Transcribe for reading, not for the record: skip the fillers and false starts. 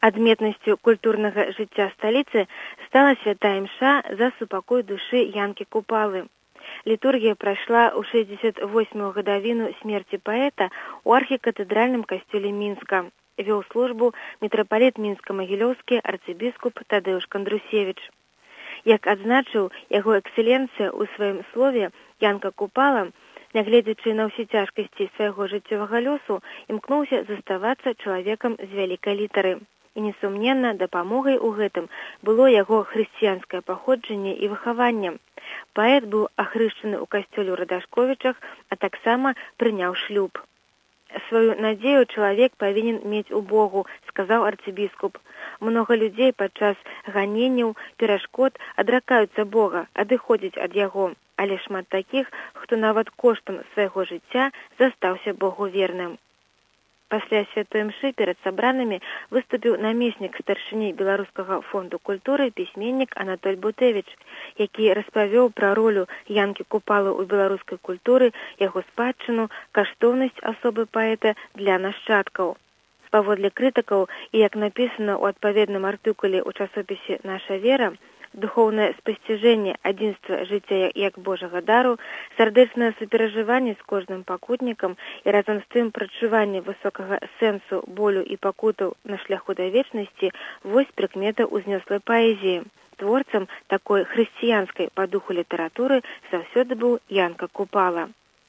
Адметнасцю культурнага жыцця сталіцы стала святая імша за супакой душы Янкі Купалы. Літургія прайшла ў 68-ю гадавіну смерці паэта ў архікатэдральным касцёле Мінска. Вёў службу мітрапаліт Мінска-Магілёўскі арцыбіскуп Тадэўш Кандрусевіч. Як адзначыў яго эксцэленцыя ў сваім слове, Янка Купала, нягледзячы на ўсе цяжкасці свайго жыццёвага лёсу, імкнуўся заставацца чалавекам з вялікай літары. І несумненна дапамогай у гэтым было яго хрысціянскае паходжанне і выхаванне. Паэт быў ахрышчаны ў касцёле ў Радашковічах, а таксама прыняў шлюб. Сваю надзею чалавек павінен мець у Богу, сказаў арцыбіскуп. Многа людзей падчас ганенняў, перашкод адракаюцца Бога, адыходзяць ад яго, але шмат такіх, хто нават коштам свайго жыцця застаўся Богу верным. Пасля святой імшы перад сабранымі выступіў намеснік старшыні Беларускага фонду культуры пісьменнік Анатоль Бутэвіч, які распавёў пра ролю Янкі Купалы ў беларускай культуры, яго спадчыну, каштоўнасць асобы паэта для нашчадкаў. Паводле крытыкаў і як напісана ў адпаведным артыкуле ў часопісе «Наша вера», духоўнае спасціжэнне адзінства жыцця як Божага дару, сардэчнае суперажыванне з кожным пакутнікам і разам з тым прачуванне высокага сэнсу, болю і пакутаў на шляху да вечнасці – вось прыкмета ўзнёслай паэзіі. Творцам такой хрысціянскай па духу літаратуры заўсёды быў Янка Купала.